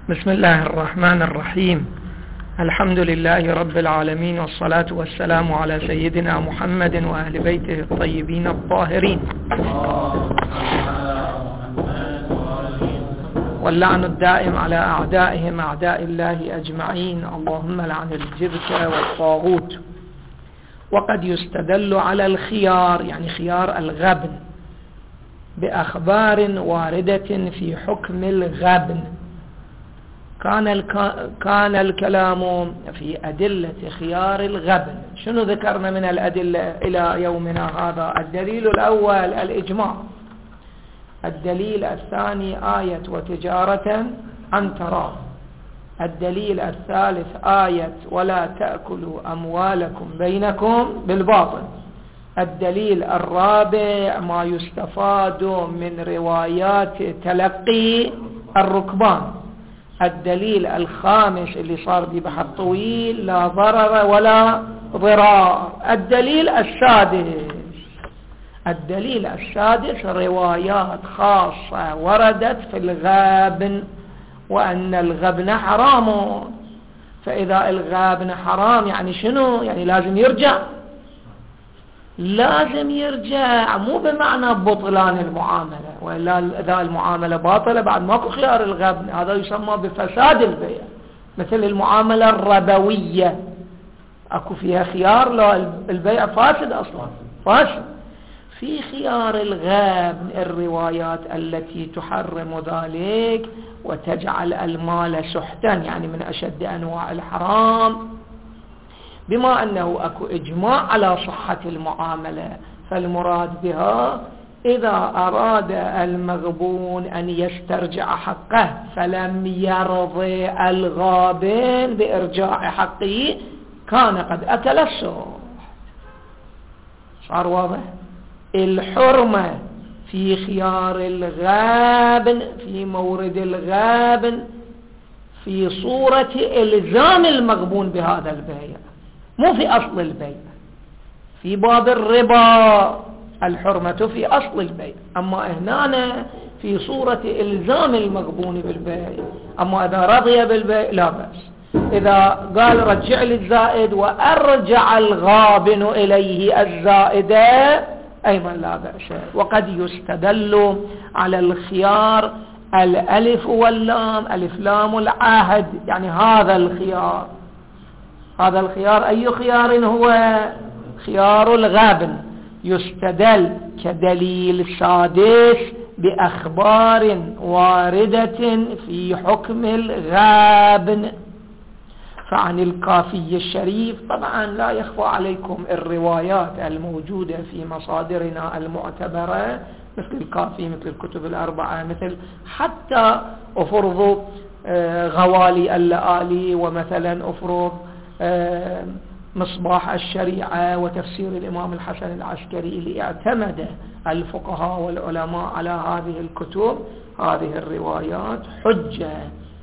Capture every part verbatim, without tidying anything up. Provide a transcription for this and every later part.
بسم الله الرحمن الرحيم. الحمد لله رب العالمين، والصلاة والسلام على سيدنا محمد وأهل بيته الطيبين الطاهرين، واللعن الدائم على أعدائهم أعداء الله أجمعين. اللهم لعن الجبت والطاغوت. وقد يستدل على الخيار، يعني خيار الغبن، بأخبار واردة في حكم الغبن. كان الك... كان الكلام في أدلة خيار الغبن. شنو ذكرنا من الأدلة إلى يومنا هذا؟ الدليل الأول الإجماع، الدليل الثاني آية وتجارة عن تراض، الدليل الثالث آية ولا تأكلوا أموالكم بينكم بالباطل، الدليل الرابع ما يستفاد من روايات تلقي الركبان، الدليل الخامس اللي صار به بحث طويل لا ضرر ولا ضرار، الدليل السادس الدليل السادس روايات خاصة وردت في الغابن، وأن الغبن حرام. فإذا الغابن حرام يعني شنو؟ يعني لازم يرجع، لازم يرجع، مو بمعنى بطلان المعاملة، وإلا إذا المعاملة باطلة بعد ماكو خيار الغبن، هذا يسمى بفساد البيع. مثل المعاملة الربوية أكو فيها خيار، لا البيع فاسد أصلا، فاسد. في خيار الغبن الروايات التي تحرم ذلك وتجعل المال سحتا، يعني من أشد أنواع الحرام، بما أنه أكو إجماع على صحة المعاملة، فالمراد بها إذا أراد المغبون أن يسترجع حقه فلم يرضي الغابن بإرجاع حقه كان قد أكل السحت. صار واضح؟ الحرمة في خيار الغابن، في مورد الغابن، في صورة إلزام المغبون بهذا البيع، مو في أصل البيع. في باب الربا الحرمة في أصل البيع، أما هنا في صورة إلزام المغبون بالبيع. أما إذا رضي بالبيع لا بأس، إذا قال رجع لي الزائد وأرجع الغابن إليه الزائدة أيضا لا بأس. وقد يستدل على الخيار الألف واللام، ألف لام العهد، يعني هذا الخيار، هذا الخيار أي خيار هو؟ خيار الغبن. يستدل كدليل سادس بأخبار واردة في حكم الغبن. فعن الكافي الشريف، طبعا لا يخفى عليكم الروايات الموجودة في مصادرنا المعتبرة، مثل الكافي، مثل الكتب الأربعة، مثل حتى أفرض غوالي اللآلي، ومثلا أفرض مصباح الشريعة، وتفسير الإمام الحسن العسكري، اللي اعتمد الفقهاء والعلماء على هذه الكتب. هذه الروايات حجة،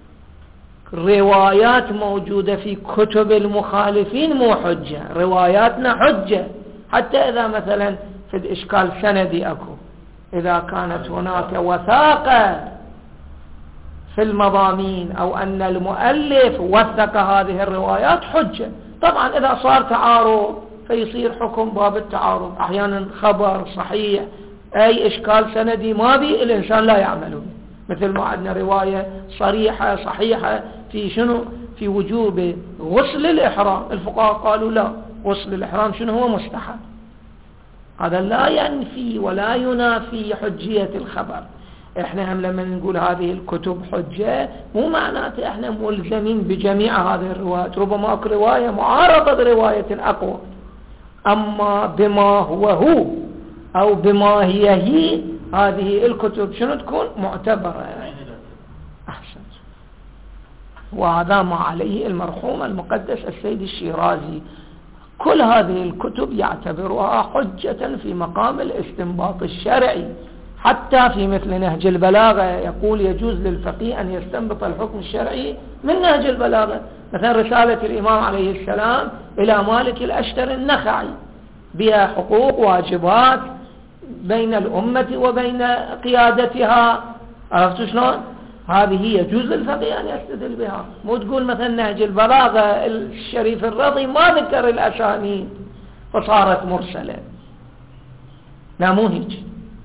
روايات موجودة في كتب المخالفين مو حجة، رواياتنا حجة. حتى إذا مثلا في الإشكال سندي أكو، إذا كانت هناك وثاقة في المضامين أو أن المؤلف وثق هذه الروايات حجة. طبعا إذا صار تعارض فيصير حكم باب التعارض، أحيانا خبر صحيح أي إشكال سندي ما بي الإنسان لا يعمله، مثل ما عندنا رواية صريحة صحيحة في شنو؟ في وجوب غسل الإحرام، الفقهاء قالوا لا، غسل الإحرام شنو هو؟ مستحب. هذا لا ينفي ولا ينافي حجية الخبر. احنا هم لما نقول هذه الكتب حجة مو معناته احنا ملزمين بجميع هذه الروايات، ربما اكو رواية معارضة برواية اقوى، اما بما هو هو او بما هي هي هذه الكتب شنو تكون؟ معتبرة. احسن. وهذا ما عليه المرحوم المقدس السيد الشيرازي، كل هذه الكتب يعتبرها حجة في مقام الاستنباط الشرعي. حتى في مثل نهج البلاغة يقول يجوز للفقيه أن يستنبط الحكم الشرعي من نهج البلاغة. مثلا رسالة الإمام عليه السلام إلى مالك الأشتر النخعي بها حقوق واجبات بين الأمة وبين قيادتها، عرفتوا شلون؟ هذه يجوز للفقيه أن يستدل بها. مو تقول مثلا نهج البلاغة الشريف الرضي ما ذكر الأسانيد فصارت مرسلة، لا مو هيك.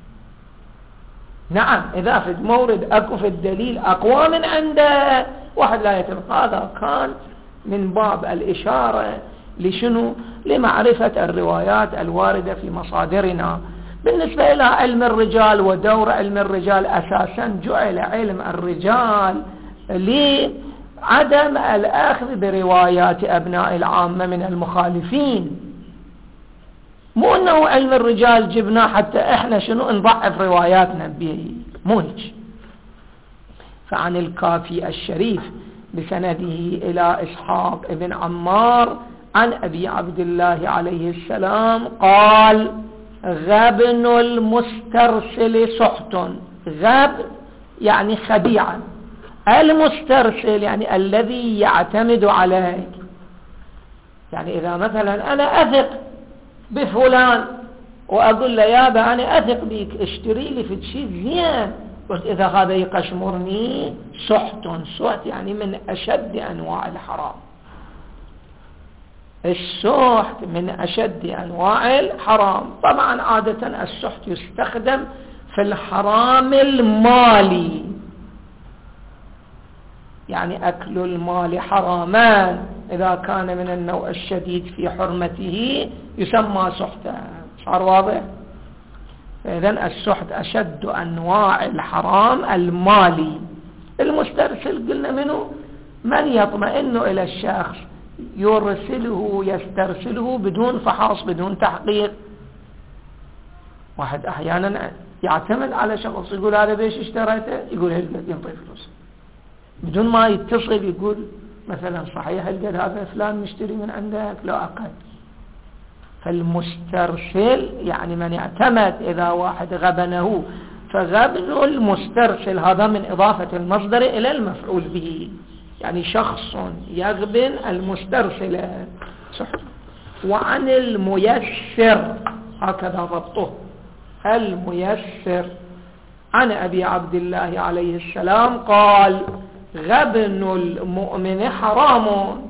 نعم إذا في مورد أكو في الدليل أقوى من عنده واحد لا يتم، هذا كان من باب الإشارة لشنو؟ لمعرفة الروايات الواردة في مصادرنا. بالنسبة إلى علم الرجال ودور علم الرجال، أساسا جعل علم الرجال لعدم الأخذ بروايات أبناء العامة من المخالفين، مو أنه علم الرجال جبناه حتى إحنا شنو نضعف رواياتنا به، مو هيك. فعن الكافي الشريف بسنده إلى إسحاق ابن عمار عن أبي عبد الله عليه السلام قال: غبن المسترسل سحت. غب يعني خديعا، المسترسل يعني الذي يعتمد عليك. يعني إذا مثلا أنا أثق بفلان وأقول له يابا أنا أثق بيك اشتري لي في شيء زين، قلت إذا هذا يقشمرني سحت. سحت يعني من أشد أنواع الحرام. السحت من أشد أنواع الحرام. طبعا عادة السحت يستخدم في الحرام المالي، يعني أكل المال حرامان إذا كان من النوع الشديد في حرمته يسمى سحتا. صار واضح؟ إذن السحت أشد أنواع الحرام المالي. المسترسل قلنا منه من يطمئن إلى الشخص يرسله يسترسله بدون فحص بدون تحقيق. واحد أحيانا يعتمد على شخص يقول هذا بيش اشتريته، يقول هلقد ينطي فلوس بدون ما يتصل يقول مثلا صحيح هلقد هذا فلان مشتري من عندك لا أقل. فالمسترسل يعني من يعتمد إذا واحد غبنه، فغبن المسترسل هذا من إضافة المصدر إلى المفعول به، يعني شخص يغبن المسترسل صحيح. وعن الميسر هكذا ضبطه، الميسر عن أبي عبد الله عليه السلام قال: غبن المؤمن حرام.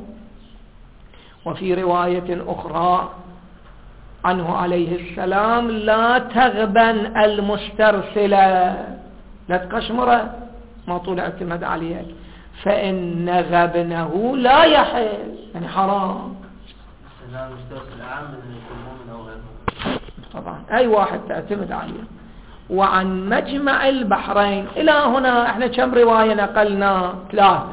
وفي رواية أخرى عنه عليه السلام: لا تغبن المسترسل، لا تقشمره ما طول اعتمد عليك، فإن غبنه لا يحل، يعني حرام. طبعا أي واحد تعتمد عليه. وعن مجمع البحرين إلى هنا احنا كم رواية نقلنا؟ ثلاثة.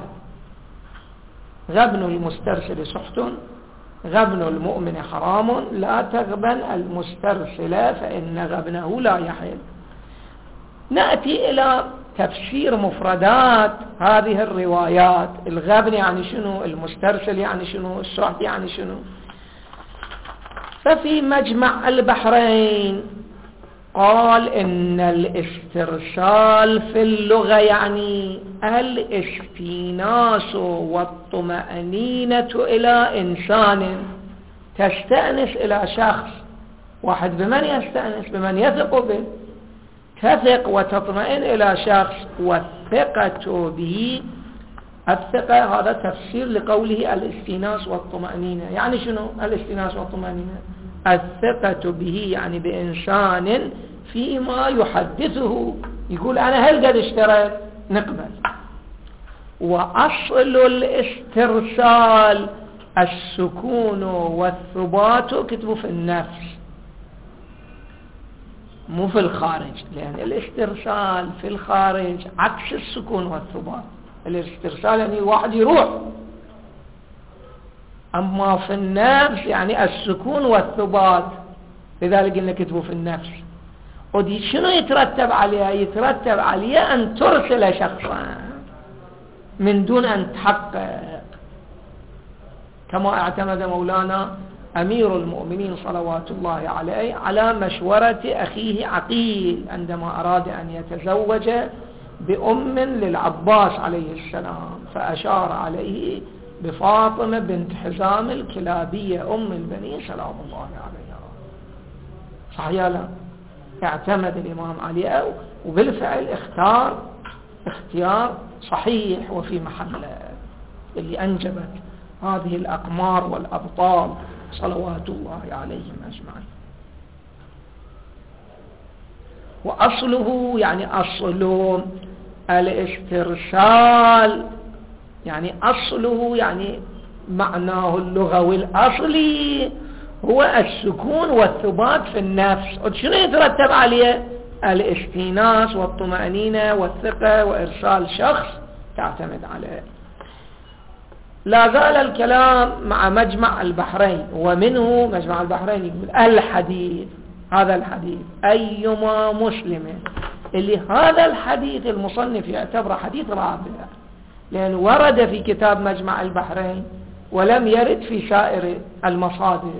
غبن المسترسل سحت، غبن المؤمن حرام، لا تغبن المسترسل فإن غبنه لا يحل. نأتي إلى تفسير مفردات هذه الروايات. الغبن يعني شنو؟ المسترسل يعني شنو؟ السحت يعني شنو؟ ففي مجمع البحرين قال إن الاسترسال في اللغة يعني الاستئناس والطمأنينة إلى إنسان، تستأنس إلى شخص. واحد بمن يستأنس؟ بمن يثق به. تثق وتطمئن إلى شخص، والثقة به، الثقة هذا تفسير لقوله الاستئناس والطمأنينة. يعني شنو الاستئناس والطمأنينة؟ الثقة به يعني بإنسان فيما يحدثه، يقول أنا هل قد اشتريت، نقبل. وأصل الاسترسال السكون والثبات، كتبوا في النفس مو في الخارج، لأن الاسترسال في الخارج عكس السكون والثبات. الاسترسال يعني واحد يروح، أما في النفس يعني السكون والثبات، لذلك قلنا كتبوا في النفس. ودي شنو يترتب عليها؟ يترتب عليها أن ترسل شخصا من دون أن تحقق، كما اعتمد مولانا أمير المؤمنين صلوات الله عليه على مشورة أخيه عقيل عندما أراد أن يتزوج بأم للعباس عليه السلام، فأشار عليه بفاطمة بنت حزام الكلابية أم البنين سلام الله عليها. صحيح لا؟ اعتمد الإمام علي وبالفعل اختار اختيار صحيح وفي محله، اللي أنجبت هذه الأقمار والأبطال صلوات الله عليهم أجمعين. وأصله يعني أصل الاسترسال، يعني أصله يعني معناه اللغوي الأصلي هو السكون والثبات في النفس. شنو يترتب عليه؟ الاستئناس والطمأنينة والثقة وإرسال شخص تعتمد عليه. لا زال الكلام مع مجمع البحرين، ومنه مجمع البحرين يقول الحديث، هذا الحديث أيما مسلم، اللي هذا الحديث المصنف يعتبره حديث رابع، لأنه ورد في كتاب مجمع البحرين ولم يرد في سائر المصادر.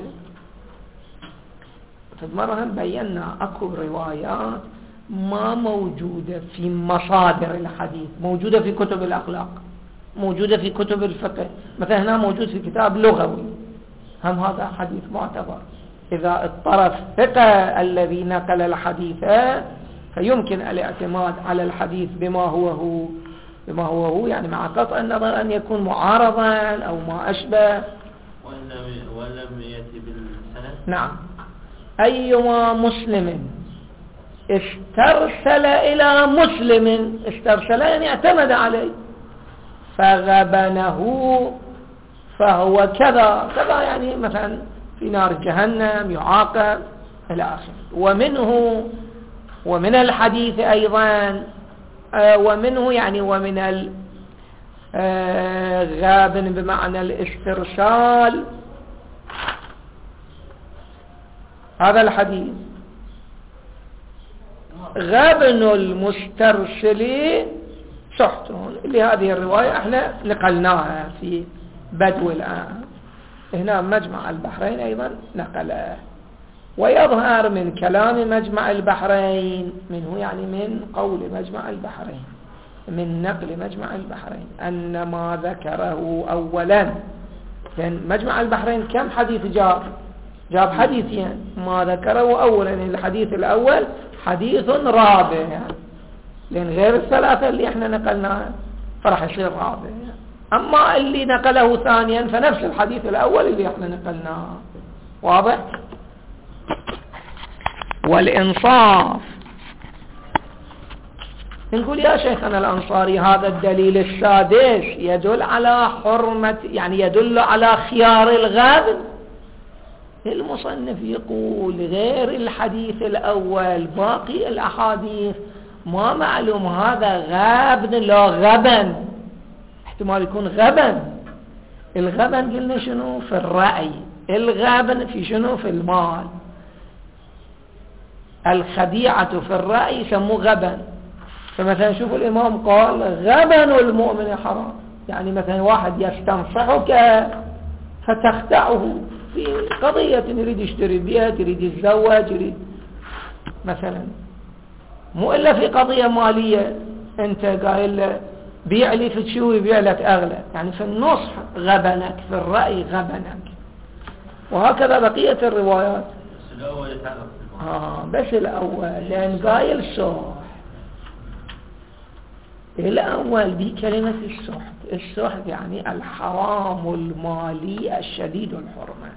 فمرة بينا أكو روايات ما موجودة في مصادر الحديث، موجودة في كتب الأخلاق، موجودة في كتب الفقه، مثلا هنا موجود في كتاب لغوي، هم هذا حديث معتبر. إذا اضطرف ثقة الذي نقل الحديث فيمكن الاعتماد على الحديث بما هو هو بما هو هو يعني مع قطع النظر أن يكون معارضا أو ما أشبه. ولم يأتي بالسند. نعم. أيما مسلم استرسل إلى مسلم، استرسل يعني اعتمد عليه، فغبنه فهو كذا كذا، يعني مثلا في نار جهنم يعاقب إلى آخره. ومنه ومن الحديث أيضا آه ومنه يعني ومن الغابن بمعنى الاسترسال، هذا الحديث غابن المسترسل سحتون، اللي هذه الرواية احنا نقلناها في بدو الآن، هنا مجمع البحرين أيضا نقله. ويظهر من كلام مجمع البحرين، منه يعني من قول مجمع البحرين، من نقل مجمع البحرين، أن ما ذكره أولا، لأن مجمع البحرين كم حديث جاب؟ جاب حديثين، ما ذكره أولا الحديث الأول حديث رابع يعني، لأن غير الثلاثة اللي احنا نقلناها فرح يصير رابع يعني. أما اللي نقله ثانيا فنفس الحديث الأول اللي احنا نقلناه. واضح؟ والإنصاف، نقول يا شيخنا الأنصاري هذا الدليل السادس يدل على حرمة، يعني يدل على خيار الغابن. المصنف يقول غير الحديث الأول باقي الأحاديث ما معلوم هذا غابن لا غبن، احتمال يكون غبن. الغبن قلنا شنو؟ في الرأي. الغبن في شنو؟ في المال. الخديعة في الرأي يسموه غبن. فمثلا شوفوا الإمام قال غبن المؤمن حرام، يعني مثلا واحد يستنصحك فتخدعه في قضية يريد يشتري بها، يريد يتزوج، يريد مثلا، مو إلا في قضية مالية أنت قايل له بيع لي فتشوي يبيع لك أغلى، يعني في النصح غبنك، في الرأي غبنك. وهكذا بقية الروايات. بس الأول يتعرف آه بس الأول لأن قايل صح، الأول بكلمة السحت. السحت يعني الحرام المالي الشديد الحرمة.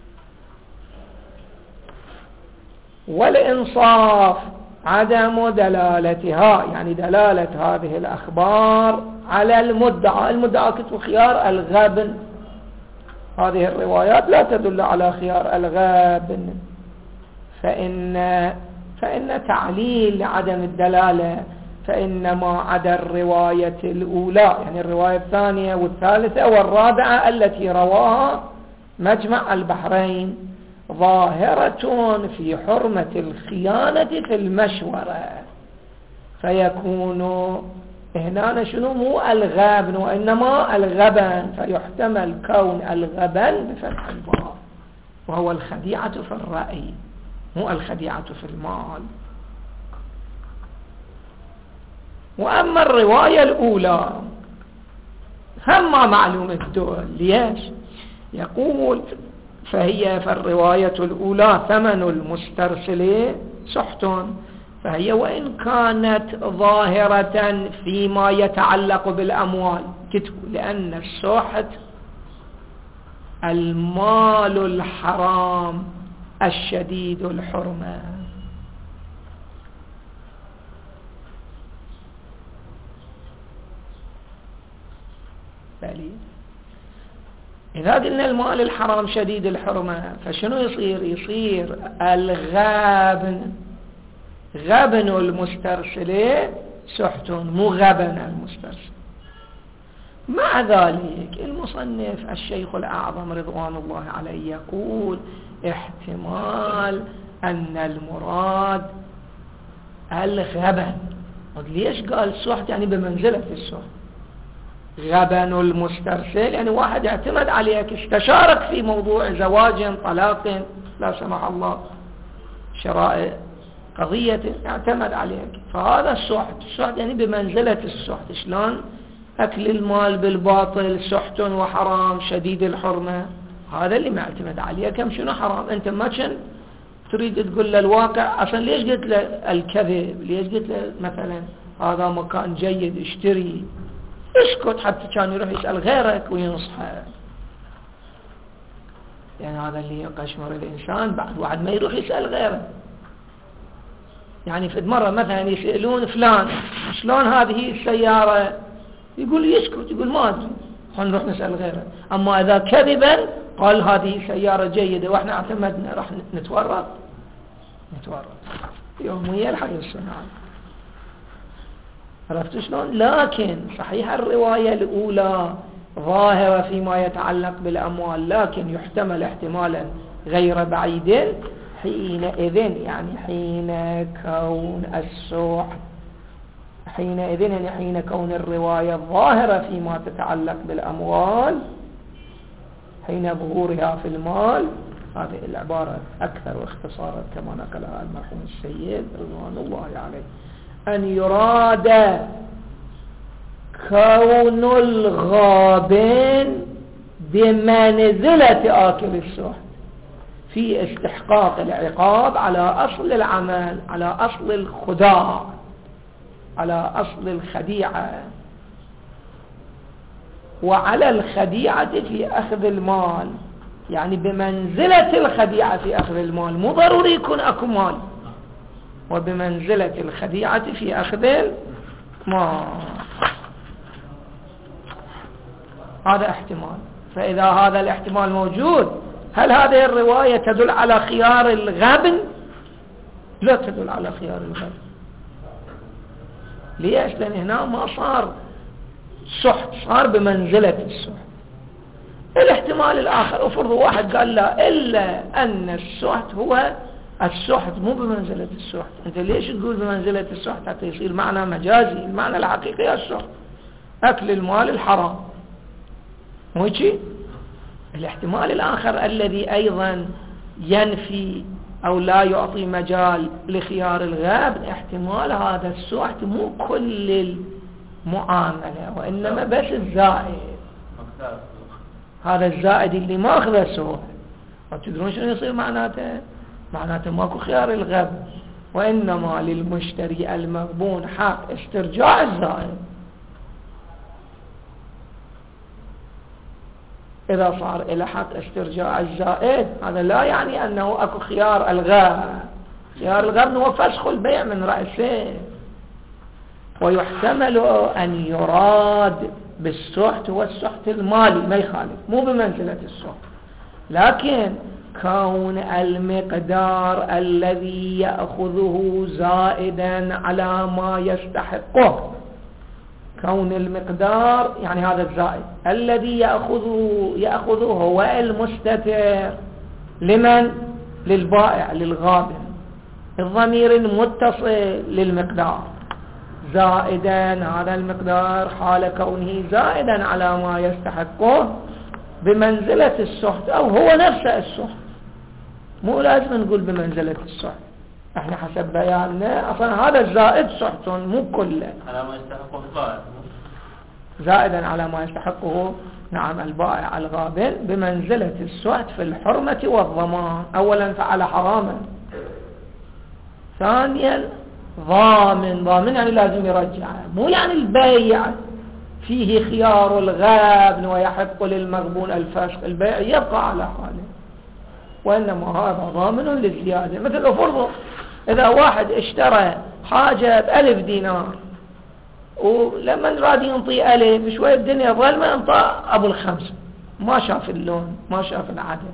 والإنصاف عدم دلالتها، يعني دلالة هذه الأخبار على المدعى. المدعى كتب خيار الغابن، هذه الروايات لا تدل على خيار الغابن، فإن, فإن تعليل لعدم الدلالة، فإنما عدا الرواية الأولى، يعني الرواية الثانية والثالثة والرابعة التي رواها مجمع البحرين ظاهرة في حرمة الخيانة في المشورة، فيكون هنا شنو؟ مو الغبن وإنما الغبن، فيحتمل كون الغبن بفتح الباء، وهو الخديعة في الرأي مو الخديعة في المال. وأما الرواية الأولى هم معلوم الدول. ليش؟ يقول فهي في الرواية الأولى ثمن المسترسل سحت، فهي وإن كانت ظاهرة فيما يتعلق بالأموال كتبوا، لأن السحت المال الحرام الشديد الحرمة. بلي إذا قلنا المال الحرام شديد الحرمة فشنو يصير؟ يصير الغابن غبن المسترسل سحت، مو غبن المسترسل. مع ذلك المصنف الشيخ الأعظم رضوان الله عليه يقول احتمال أن المراد الغبن. ليش قال سحت؟ يعني بمنزلة السحت. غبن المسترسل يعني واحد اعتمد عليك، استشارك في موضوع زواج طلاق لا سمح الله شرائع قضية، اعتمد عليك، فهذا السحت. السحت يعني بمنزلة السحت. شلون؟ أكل المال بالباطل سحت وحرام شديد الحرمة، هذا اللي ما اعتمد عليه. كم شنو حرام؟ أنت ما كان تريد تقول له الواقع. أصلا ليش قلت له الكذب؟ ليش قلت له مثلا هذا مكان جيد اشتري؟ اسكت حتى كان يروح يسأل غيرك وينصحه. يعني هذا اللي يقشمر الإنسان بعد واحد ما يروح يسأل غيره. يعني في مرة مثلا يسألون فلان شلون هذه السيارة، يقول يسكت، يقول ما أدري، خلينا نروح نسأل غيره. أما إذا كذبا قال هذه سيارة جيدة وإحنا اعتمدنا، راح نتورط نتورط يوميا الحي الصناعي. عرفت شلون؟ لكن صحيح الرواية الأولى ظاهرة فيما يتعلق بالأموال، لكن يحتمل احتمالا غير بعيد حينئذ، يعني حين كون السحت حينئذ يعني حين كون الرواية ظاهرة فيما تتعلق بالأموال حين ظهورها في المال. هذه العبارة أكثر واختصارا كما نقلها المرحوم السيد رضوان الله عليه، أن يراد كون الغابن بمنزلة آكل السحت في استحقاق العقاب على أصل العمل، على أصل الخداع، على أصل الخديعة، وعلى الخديعة في أخذ المال. يعني بمنزلة الخديعة في أخذ المال، مو ضروري يكون أكو مال، وبمنزلة الخديعة في أخذ المال. هذا احتمال. فإذا هذا الاحتمال موجود، هل هذه الرواية تدل على خيار الغبن؟ لا تدل على خيار الغبن. ليش؟ لأن هنا ما صار سحت، صار بمنزلة السحت. الاحتمال الآخر افرض واحد قال لا إلا أن السحت هو السحت مو بمنزلة السحت. أنت ليش تقول بمنزلة السحت حتى يصير معنى مجازي؟ المعنى الحقيقي السحت، أكل المال الحرام، مو هيك؟ الاحتمال الآخر الذي أيضا ينفي أو لا يعطي مجال لخيار الغاب، احتمال هذا السحت مو كل المعاملة وإنما بس الزائد، هذا الزائد اللي ما أخذ السحت. وتدرون شنو يصير معناته؟ معناته ماكو خيار الغب، وإنما للمشتري المغبون حق استرجاع الزائد. إذا صار إلى حق استرجاع الزائد، هذا لا يعني أنه أكو خيار الغاب. خيار الغاب هو فسخ البيع من رأسه. ويحتمل أن يراد بالسحت هو السحت المالي، ما يخالف، مو بمنزلة السحت، لكن كون المقدار الذي يأخذه زائدا على ما يستحقه، كون المقدار يعني هذا الزائد الذي يأخذه يأخذه هو المستتر لمن؟ للبائع للغابن، الضمير المتصل للمقدار زائدا، هذا المقدار حال كونه زائدا على ما يستحقه بمنزلة السحت أو هو نفسه السحت. مو لازم نقول بمنزلة السحت، احنا حسب بياننا اصلا هذا الزائد سحت مو كله، على ما يستحقه البائع، زائدا على ما يستحقه نعم البائع الغابن بمنزلة السحت في الحرمة والضمان. اولا فعل حراما، ثانيا ضامن. ضامن يعني لازم يرجعه، مو يعني البيع فيه خيار الغابن ويحق للمغبون الفسخ، البيع يبقى على حاله، وإنما هذا ضامن للزيادة. مثل أفرض إذا واحد اشترى حاجة بألف دينار ولما نراد ينطي ألف شوية الدنيا ظلمة انطى أبو الخمسة، ما شاف اللون ما شاف العدد.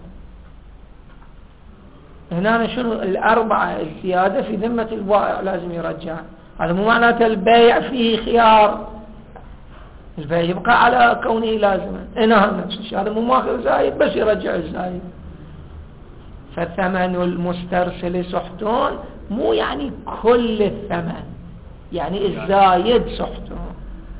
هنا شنو الأربعة الزيادة في ذمة البائع لازم يرجع. هذا مو معناته البيع فيه خيار، البيع يبقى على كونه لازما. هنا نفس الشيء، هذا مو ماخذ زايد بس يرجع الزايد. فالثمن المسترسل سحتون مو يعني كل الثمن، يعني الزايد سحتون.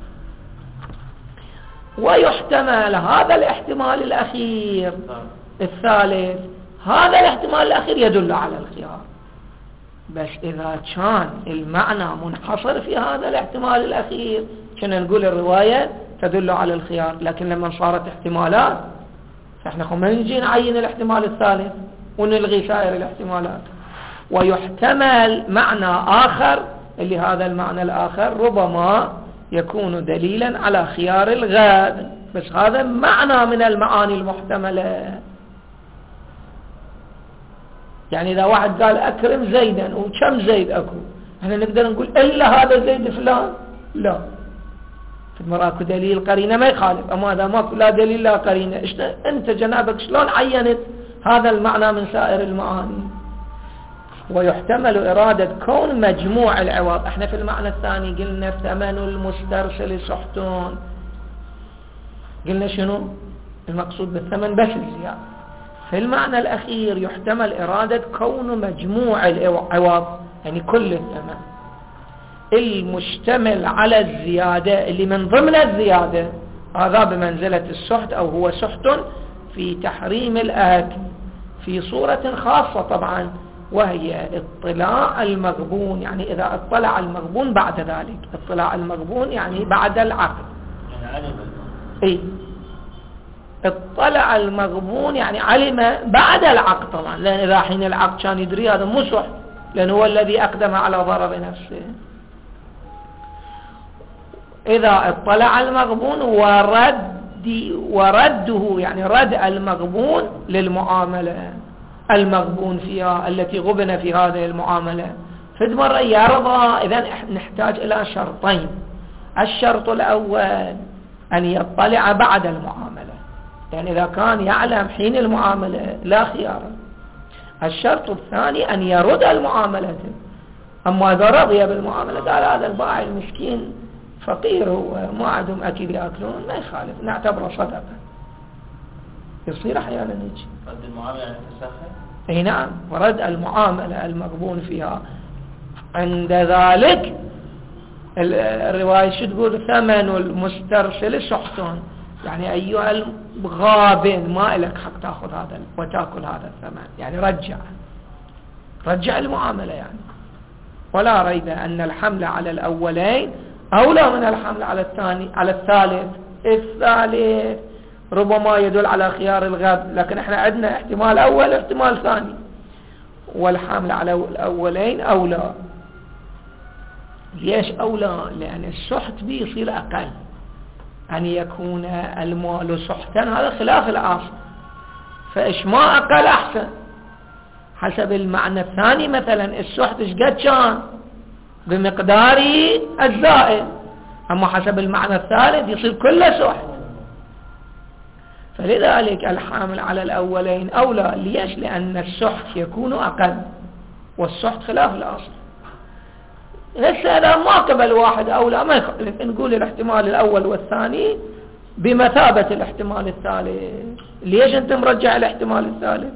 ويحتمل هذا الاحتمال الأخير الثالث، هذا الاحتمال الأخير يدل على الخيار، بس إذا كان المعنى منحصر في هذا الاحتمال الأخير كنا نقول الرواية تدل على الخيار. لكن لما صارت احتمالات فإحنا خم نجي نعين الاحتمال الثالث ونلغي سائر الاحتمالات. ويحتمل معنى آخر، اللي هذا المعنى الآخر ربما يكون دليلا على خيار الغاب، بس هذا معنى من المعاني المحتملة. يعني إذا واحد قال أكرم زيدا وكم زيد أكو، احنا نقدر نقول إلا هذا زيد فلان؟ لا، في المرأة أكو دليل قرينة ما يخالف. أما إذا ما لا دليل لا قرينة، أنت جنابك شلون عينت هذا المعنى من سائر المعاني؟ ويحتمل إرادة كون مجموع العوض. احنا في المعنى الثاني قلنا ثمن المسترسل سحتون، قلنا شنو المقصود بالثمن؟ بس الزيادة. في المعنى الأخير يحتمل إرادة كون مجموع العوض، يعني كل الثمن المشتمل على الزيادة اللي من ضمن الزيادة، هذا بمنزلة السحت أو هو سحت في تحريم الأكل في صورة خاصة طبعا، وهي اطلاع المغبون. يعني إذا اطلع المغبون بعد ذلك، اطلاع المغبون يعني بعد العقد، اي اطلع المغبون يعني علم بعد العقد طبعا، لأن إذا حين العقد كان يدري هذا مو سحت، لأن هو الذي أقدم على ضرر نفسه. إذا اطلع المغبون ورد ورده يعني رد المغبون للمعاملة المغبون فيها التي غبن في هذه المعاملة، فد مرة يرضى. إذن نحتاج إلى شرطين. الشرط الأول أن يطلع بعد المعاملة، يعني إذا كان يعلم حين المعاملة لا خيار. الشرط الثاني أن يرد المعاملة. أما إذا رضي بالمعاملة قال هذا البائع المسكين فقير وما عندهم أكل يأكلون، ما يخالف، نعتبره صدقة. يصير أحيانا يجي رد المعاملة يعني تسخر. اي نعم، ورد المعاملة المغبون فيها. عند ذلك الرواية شو تقول؟ ثمن المسترسل سحتون، يعني أيها الغابن ما لك حق تأخذ هذا وتأكل هذا الثمن، يعني رجع رجع المعاملة يعني. ولا ريب أن الحمل على الأولين أولى من الحمل على الثاني على الثالث. الثالث ربما يدل على خيار الغاب، لكن احنا عندنا احتمال أول احتمال ثاني، والحمل على الأولين أولى. ليش أولى؟ لأن السحت به يصير أقل، أن يكون المال سحتا هذا خلاف الأصل، فإيش ما أقل أحسن. حسب المعنى الثاني مثلا السحت إيش قد كان بمقدار الزائد، أما حسب المعنى الثالث يصير كله سحت. فلذلك الحامل على الأولين أولى. ليش؟ لأن السحت يكون أقل، والسحت خلاف الأصل. هسه إذا ما قبل واحد أولى ما يخالف، نقول الاحتمال الأول والثاني بمثابة الاحتمال الثالث. ليش أنت مرجع الاحتمال الثالث؟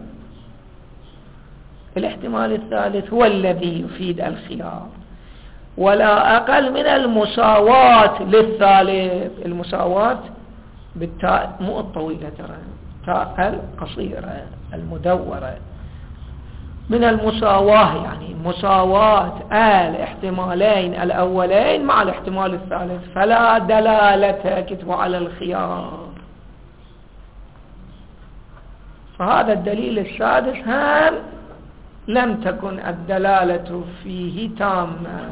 الاحتمال الثالث هو الذي يفيد الخيار، ولا أقل من المساواة للثالث. المساواة بالتاء مو الطويلة ترى، تاء القصيرة المدورة، من المساواة يعني مساواة الاحتمالين الأولين مع الاحتمال الثالث، فلا دلالة كتب على الخيار. فهذا الدليل السادس هم لم تكن الدلالة فيه تامة.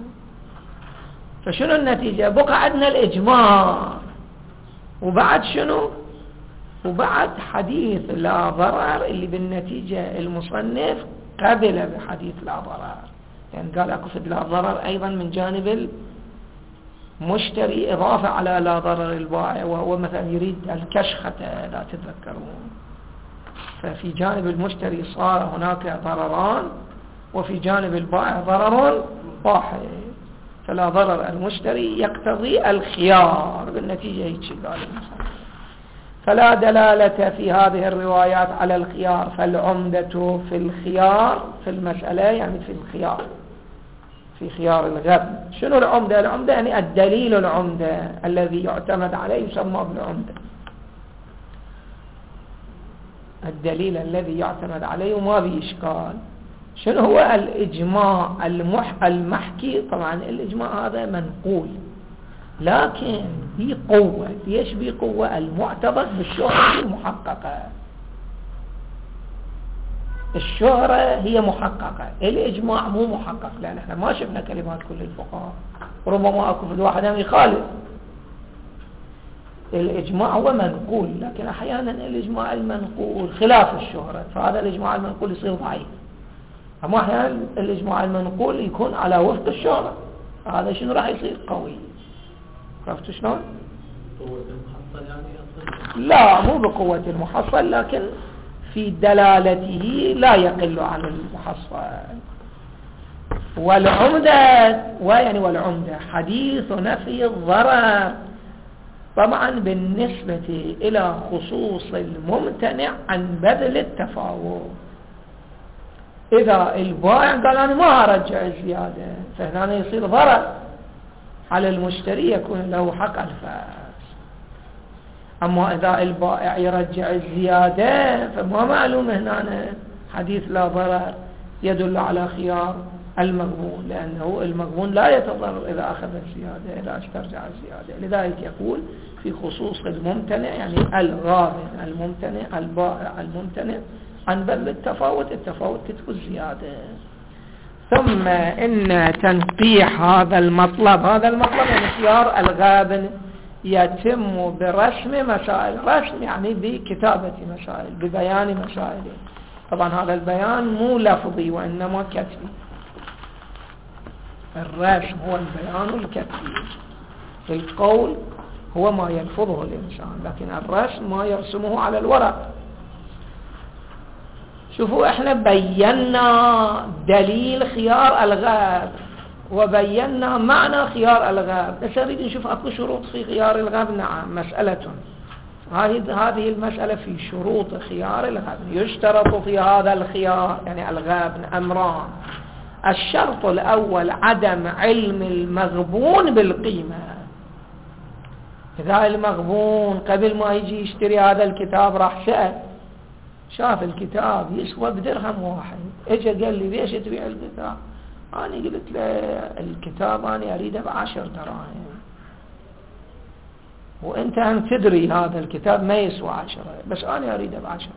فشنو النتيجة؟ بقى عندنا الإجماع، وبعد شنو؟ وبعد حديث لا ضرر اللي بالنتيجة المصنف قبل بحديث لا ضرر، يعني قال اكو في لا ضرر ايضا من جانب المشتري اضافة على لا ضرر البائع، وهو مثلا يريد الكشخة لا تتذكرون، ففي جانب المشتري صار هناك ضرران وفي جانب البائع ضرر واحد، فلا ضرر المشتري يقتضي الخيار بالنتيجة هيك قال المصنف. فلا دلالة في هذه الروايات على الخيار، فالعمدة في الخيار في المسألة يعني في الخيار في خيار الغبن. شنو العمدة؟ العمدة يعني الدليل العمدة الذي يعتمد عليه يسمى بالعمدة، الدليل الذي يعتمد عليه وما به إشكال. شنو هو الإجماع المح المحكي؟ طبعا الإجماع هذا منقول لكن بقوة. ليش بقوة؟ المعتبر بالشهرة المحققة، الشهرة هي محققة، الإجماع مو محقق، لأن احنا ما شفنا كلمات كل الفقهاء، ربما أكو في واحد يخالف. الإجماع هو منقول، لكن أحيانا الإجماع المنقول خلاف الشهرة، فهذا الإجماع المنقول يصير ضعيف. أما أحيانا الإجماع المنقول يكون على وفق الشهرة، هذا شنو راح يصير؟ قوي. عرفتوا شلون؟ قوة المحصل يعني؟ لا مو بقوة المحصل، لكن في دلالته لا يقل عن المحصل. والعمدة ويعني والعمدة حديث نفي الضرر، طبعا بالنسبة إلى خصوص الممتنع عن بذل التفاوت. إذا البائع قال أنا ما أرجع الزيادة، فهنا يصير ضرر على المشتري، يكون له حق الفاس. أما إذا البائع يرجع الزيادة فما معلوم هنا حديث لا ضرر يدل على خيار المغبون، لأنه المغبون لا يتضرر إذا أخذ الزيادة إذا استرجع الزيادة. لذلك يقول في خصوص الممتنع يعني الغابن الممتنع البائع الممتنع عن بذل التفاوت، التفاوت تدخل زيادة. ثم إن تنقيح هذا المطلب، هذا المطلب يعني خيار الغابن يتم برسم مسائل، رسم يعني بكتابة مسائل، ببيان مسائل. طبعا هذا البيان مو لفظي وإنما كتبي، الرسم هو البيان الكتبي، القول هو ما يلفظه الإنسان، لكن الرسم ما يرسمه على الورق. شوفوا احنا بينا دليل خيار الغاب وبينا معنى خيار الغاب، بس نريد نشوف اكو شروط في خيار الغاب. نعم مسألة، هذه المسألة في شروط خيار الغاب. يشترط في هذا الخيار يعني الغاب أمران. الشرط الأول عدم علم المغبون بالقيمة. إذا المغبون قبل ما يجي يشتري هذا الكتاب راح سأل، شاف الكتاب يسوى بدرهم واحد، اجى قال لي ليش تبيع الكتاب؟ أنا قلت له الكتاب أنا أريده بعشر دراهم، وأنت هم تدري هذا الكتاب ما يسوى عشرة، بس أنا أريده بعشرة.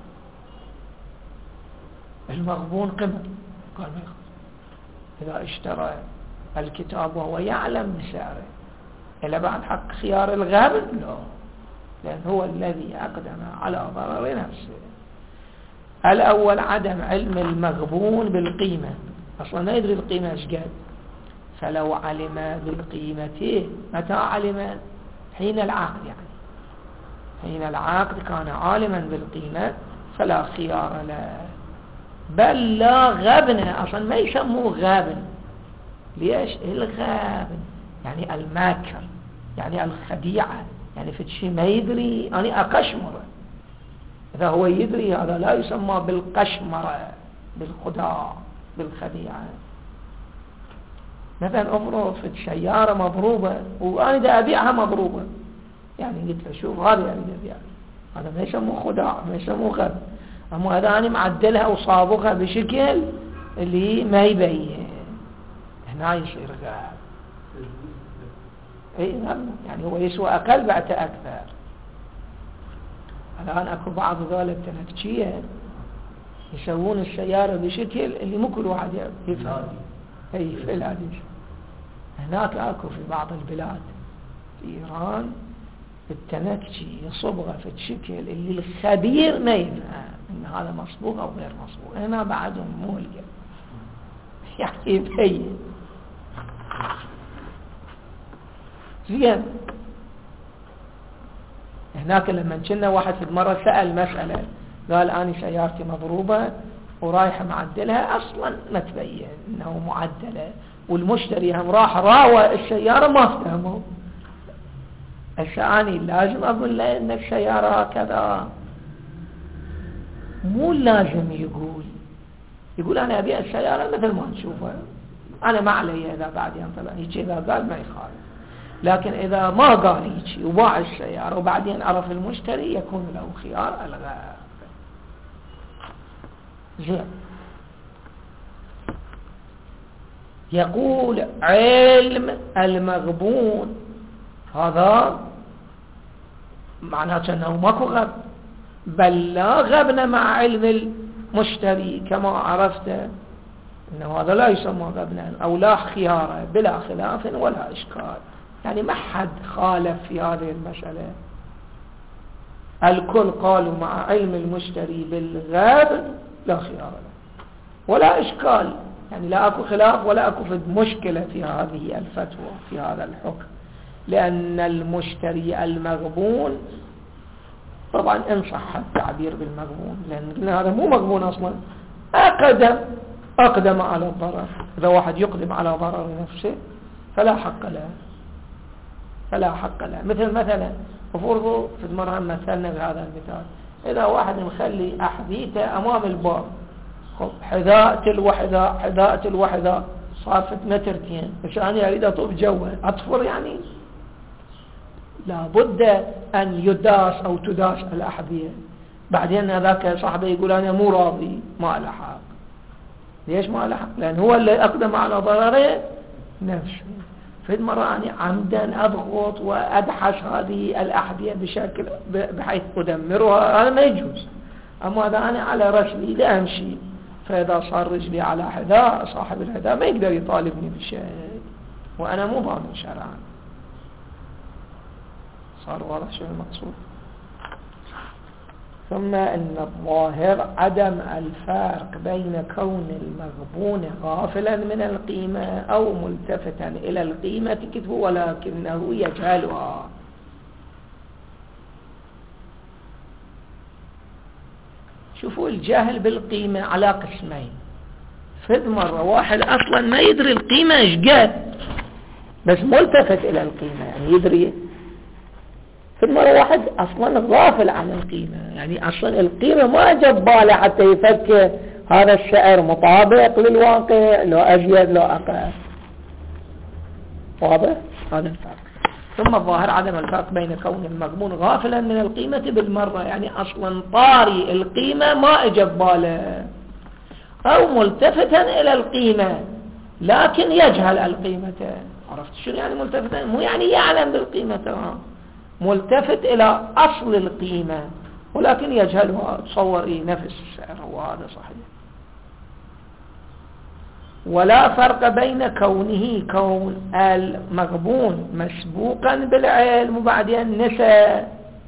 المغبون قبل قال ما يخذ. إذا اشترى الكتاب وهو يعلم بسعره إلا بعد حق خيار الغابن؟ لا، لأن هو الذي أقدم على ضرر نفسه. الأول عدم علم المغبون بالقيمة، أصلا ما يدري القيمة ايش قد، فلو علم بالقيمة متى علم؟ حين العقد، يعني حين العقد كان عالما بالقيمة فلا خيار له، بل لا غبن، أصلا ما يسموه غابن. ليش؟ الغابن يعني الماكر، يعني الخديعة، يعني في شيء ما يدري أنا أقشمره. إذا هو يدري هذا لا يسمى بالقشمرة، بالخداع، بالخديعة. مثلا أفرض في سيارة مضروبة وأنا دا أبيعها مضروبة، يعني قلت له شوف هذه أريد أبيعها، هذا ما يسموه خداع، ما يسموه غب. أما هذا أنا معدلها وصابغها بشكل اللي ما يبين، هنا يصير غاب. اي نعم، يعني هو يسوى أقل بعد أكثر. الآن أكو بعض ذلك تنكتشية يسوون السيارة بشكل اللي مو كل واحد يفهم. اي في العادي هناك اكو في بعض البلاد في ايران التنكشي يصبغه في الشكل اللي الخبير ما يفهم ان هذا مصبوغ او غير مصبوغ. هنا بعدهم مو القى يعني يبين زين. هناك لما كنا واحد في مرة سأل مسألة قال أنا سيارتي مضروبة ورايح معدلها أصلا ما تبين أنه معدلة، والمشتري هم راح راوى السيارة ما فهموا. الشأني لازم أقول له أن السيارة هكذا، مو لازم يقول يقول أنا أبيع السيارة مثل ما نشوفها، أنا ما علي إذا بعد ينطلع يجي إذا قال ما يخالف. لكن إذا ما قال يجي وباع السيارة وبعدين عرف المشتري يكون له خيار الغاء. زين. يقول علم المغبون هذا معناته أنه ماكو غب، بل لا غبن مع علم المشتري كما عرفت أنه هذا لا يسمى غبنا أو لا خيار بلا خلاف ولا إشكال. يعني ما حد خالف في هذه المسألة، الكل قالوا مع علم المشتري بالغبن لا خيار له ولا إشكال. يعني لا أكو خلاف ولا أكو مشكلة في هذه الفتوى في هذا الحكم، لأن المشتري المغبون طبعا إن صح التعبير بالمغبون، لأن قلنا هذا مو مغبون أصلا، أقدم أقدم على الضرر. إذا واحد يقدم على ضرر نفسه فلا حق له فلا حق له. مثل مثلا وفرضوا في مرة مثلنا بهذا المثال، إذا واحد مخلي أحذيته أمام الباب، حذاء تلو حذاء حذاء تلو حذاء صارت مترتين، عشان يريد أطوف جوه أطفر، يعني لابد أن يداس أو تداس الأحذية. بعدين هذاك صاحبه يقول أنا مو راضي، ما لحق. ليش ما لحق؟ لأن هو اللي أقدم على ضرره نفسه. في المرة أنا عمدا أضغط وأدحش هذه الأحذية بشكل بحيث أدمرها، هذا ما يجوز. أما إذا أنا على رجلي لأمشي، فإذا صار رجلي على حذاء، صاحب الحذاء ما يقدر يطالبني بشيء وأنا مو ضامن شرعا. صار واضح شو المقصود؟ ثم إن الظاهر عدم الفارق بين كون المغبون غافلا من القيمة أو ملتفتا إلى القيمة كتبه ولكنه يجهلها. شوفوا الجهل بالقيمة على قسمين. فد مرة واحد أصلا ما يدري القيمة إيش قد، بس ملتفت إلى القيمة، يعني يدري. فد مرة واحد أصلا غافل عن القيمة، يعني أصلا القيمة ما جاب باله حتى يفكر هذا السعر مطابق للواقع لو أزيد لو أقل. واضح؟ هذا الفرق. ثم الظاهر عدم الفرق بين كون المغبون غافلا من القيمة بالمرة، يعني أصلا طاري القيمة ما اجاب باله، أو ملتفتا إلى القيمة لكن يجهل القيمة. عرفت شو يعني ملتفتا؟ مو يعني يعلم بالقيمة، ملتفت إلى أصل القيمة ولكن يجهلها، تصور إيه نفس السعر، وهذا صحيح. ولا فرق بين كونه كون المغبون مسبوقا بالعلم وبعدين نسى،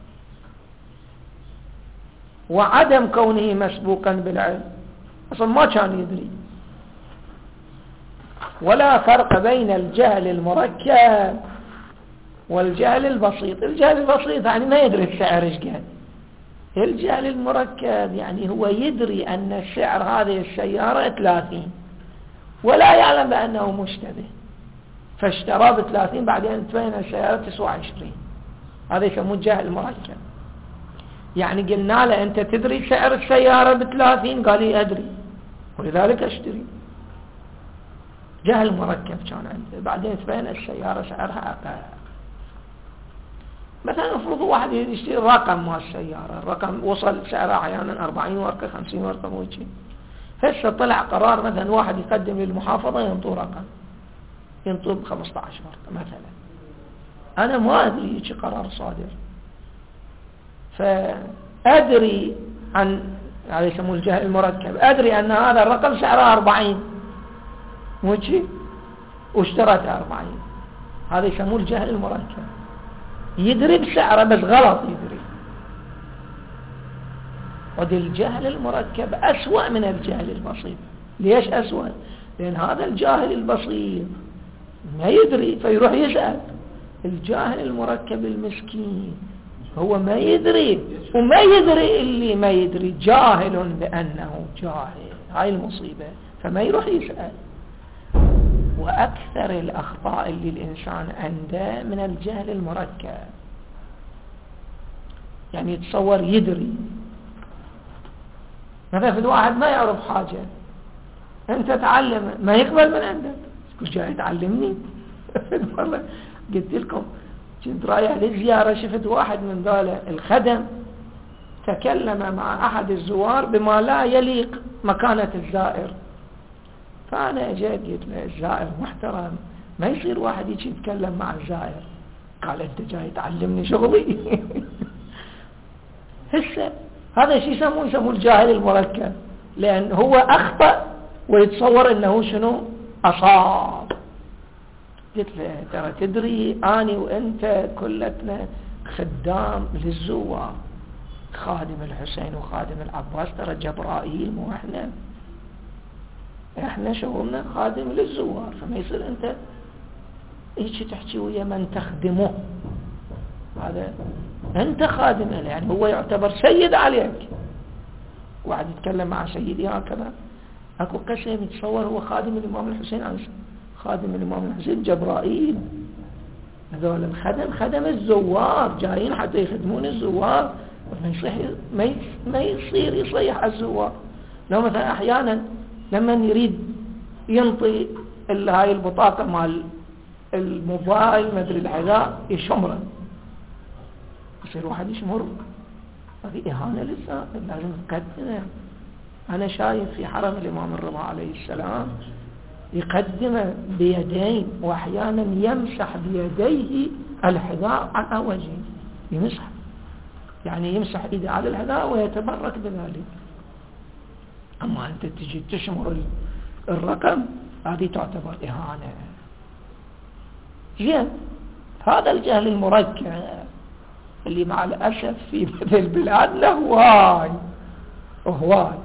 وعدم كونه مسبوقا بالعلم أصلا ما كان يدري. ولا فرق بين الجهل المركب والجهل البسيط. الجهل البسيط يعني ما يدري السعر ايش قد. الجهل المركب يعني هو يدري أن سعر هذه السيارة ثلاثين ولا يعلم بأنه مشتبه، فاشترى بثلاثين بعدين تبين السيارة تسوى عشرين. هذا يسموه الجهل المركب. يعني قلنا له أنت تدري سعر السيارة بثلاثين، قال لي أدري ولذلك أشتري. جهل مركب كان عنده، بعدين تبين السيارة سعرها أقل. مثلا افرض واحد يشتري رقم مال السيارة، الرقم وصل سعره أحيانا أربعين ورقة خمسين ورقة موجين. هسه طلع قرار مثلا واحد يقدم للمحافظة ينطو رقم ينطو بخمسة عشر ورقة مثلا، أنا ما أدري ايش قرار صادر، فأدري عن هذا يسموه الجهل المركب. أدري أن هذا الرقم سعره أربعين مو شيء واشترته أربعين، هذا يسموه الجهل المركب. يدري بسعره بس غلط يدري. ودي الجهل المركب أسوأ من الجهل البسيط. ليش أسوأ؟ لأن هذا الجاهل البسيط ما يدري فيروح يسأل. الجاهل المركب المسكين هو ما يدري، وما يدري اللي ما يدري جاهل بأنه جاهل، هاي المصيبة، فما يروح يسأل. وأكثر الأخطاء اللي الإنسان عنده من الجهل المركب. يعني يتصور يدري، مثلا في الواحد ما يعرف حاجة أنت تعلم ما يقبل من عندك، كل جاي تعلمني. والله قلت لكم كنت رايح للزيارة، شفت واحد من ذولا الخدم تكلم مع أحد الزوار بما لا يليق مكانة الزائر. فأنا أجيت قلت له الزائر محترم، ما يصير واحد يجي يتكلم مع الزائر. قال أنت جاي تعلمني شغلي. هسه هذا شيء يسموه يسموه الجاهل المركب، لأن هو أخطأ ويتصور أنه شنو أصاب. قلت له ترى تدري أني وأنت كلتنا خدام للزوار، خادم الحسين وخادم العباس ترى جبرائيل، مو احنا احنا شغلنا خادم للزوار، فما يصير انت ايش تحكي ويا من تخدمه، هذا انت خادم له، يعني هو يعتبر سيد عليك. واحد يتكلم مع سيدي هكذا، اكو قسم يتصور هو خادم الامام الحسين، عن خادم الامام الحسين جبرائيل. هذول الخدم خدم الزوار، جايين حتى يخدمون الزوار، ما يصيح ما يصير يصيح الزوار. لو مثلا احيانا لما يريد ينطي هاي البطاقة مال الموبايل مدري الحذاء يشمره، يصير واحد يشمره، هذه إهانة للزائر، لازم تقدمه. أنا شايف في حرم الإمام الرضا عليه السلام يقدمه بيدين، وأحيانا يمسح بيديه الحذاء على وجهه، يمسح يعني يمسح إيده على الحذاء ويتبرك بذلك. أما أنت تجي تشمر الرقم، هذه تعتبر إهانة. زين، هذا الجهل المركب اللي مع الأسف في مثل البلاد له هواي هواي،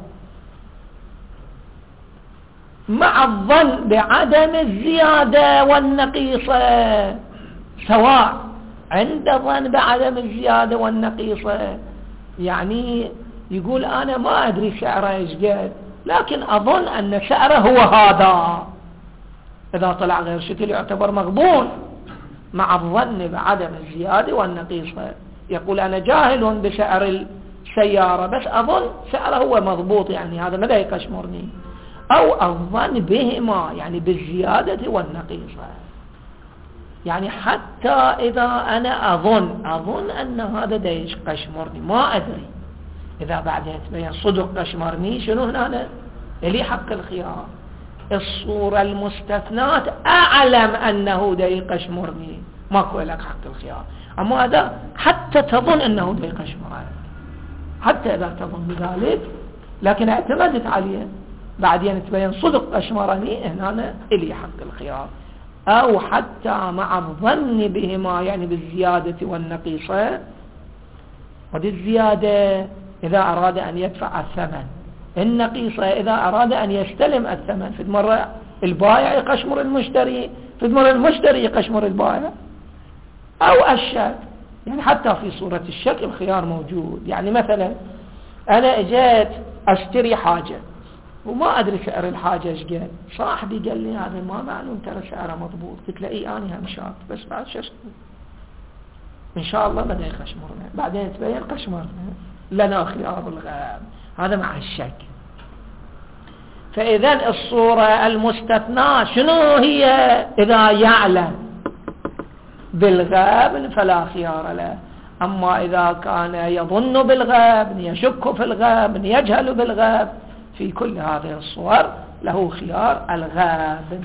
مع الظن بعدم الزيادة والنقيصة، سواء عند ظن بعدم الزيادة والنقيصة، يعني يقول أنا ما أدري سعره إيش قد، لكن أظن أن سعره هو هذا، إذا طلع غير شكل يعتبر مغبون. مع الظن بعدم الزيادة والنقيصة، يقول أنا جاهل بسعر السيارة بس أظن سعره هو مضبوط، يعني هذا ماذا يقشمرني، أو الظن بهما يعني بالزيادة والنقيصة، يعني حتى إذا أنا أظن أظن أن هذا دا يقشمرني ما أدري، إذا بعدين تبين صدق قشمرني شنو هنا اللي حق الخيار. الصورة المستثنات أعلم أنه دا يقشمرني، ماكو لك حق الخيار. أما هذا حتى تظن أنه دا يقشمرني، حتى إذا تظن بذلك لكن اعتمدت عليه بعدين تبين صدق قشمرني، هنا إلي حق الخيار. أو حتى مع الظن بهما يعني بالزيادة والنقيصة. ودي الزيادة إذا أراد أن يدفع الثمن، النقيصة إذا أراد أن يستلم الثمن. في مرة البائع يقشمر المشتري، في مرة المشتري يقشمر البائع. أو الشك، يعني حتى في صورة الشك الخيار موجود. يعني مثلا أنا اجيت أشتري حاجة وما أدري سعر الحاجة ايش قد، صاحبي قال لي هذا ما معلوم ترى سعره مضبوط. قلت له إيه أنا هم شاط، بس بعد شو إن شاء الله ما دا يقشمرنا، بعدين تبين قشمرنا، لنا خيار الغاب. هذا مع الشك. فإذا الصورة المستثناة شنو هي؟ إذا يعلم بالغاب فلا خيار له. أما إذا كان يظن بالغاب، يشك في الغاب، يجهل بالغاب، في كل هذه الصور له خيار الغاب.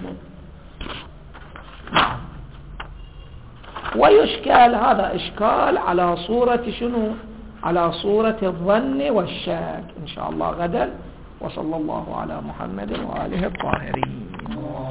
ويشكال هذا إشكال على صورة شنو؟ على صورة الظن والشك إن شاء الله غدا. وصلى الله على محمد وآله الطاهرين.